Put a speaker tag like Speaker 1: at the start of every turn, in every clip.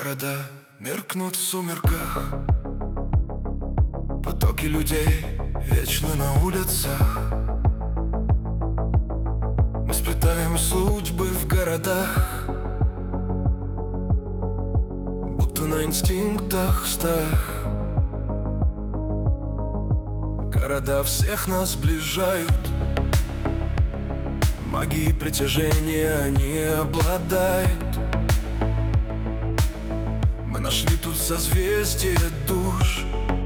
Speaker 1: Города меркнут в сумерках, потоки людей вечно на улицах. Мы сплетаем судьбы в городах, будто на инстинктах стаях. Города всех нас сближают, магией притяжения они обладают. Мы нашли тут созвездие душ,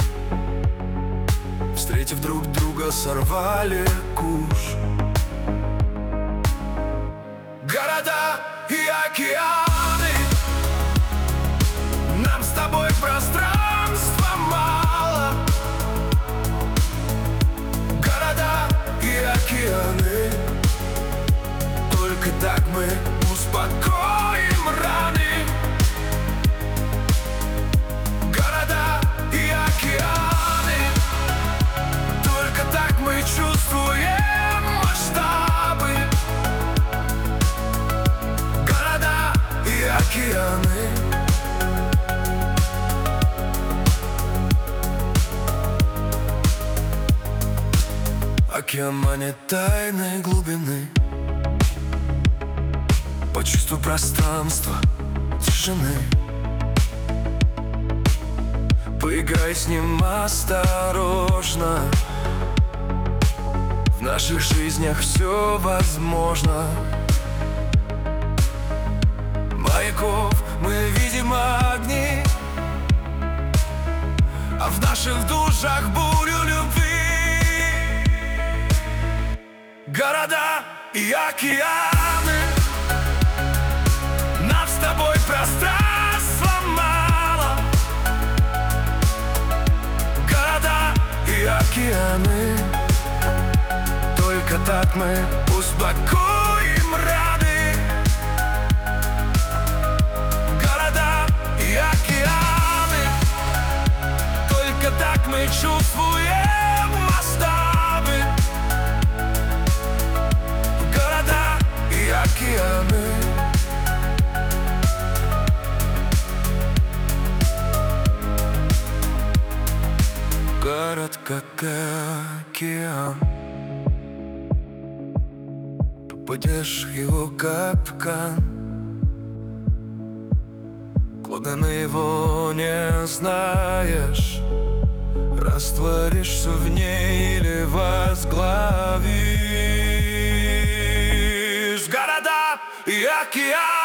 Speaker 1: встретив друг друга, сорвали куш. Города и океаны, нам с тобой пространства мало. Города и океаны, только так мы успокоим раны. Города и океаны, только так мы чувствуем масштабы. Города и океаны. Океан манит тайной глубины, по чувству пространства, тишины. Поиграй с ним осторожно, в наших жизнях все возможно. Маяков мы видим огни, а в наших душах бурю любви. Города и океаны, нам с тобой пространства мало. Города и океаны, только так мы успокоим раны. Города и океаны, только так мы чувствуем масштабы. Города и океаны. Город как океан, попадешь в его капкан. Глубины его не знаешь, растворишься в ней или возглавишь. Города и океан.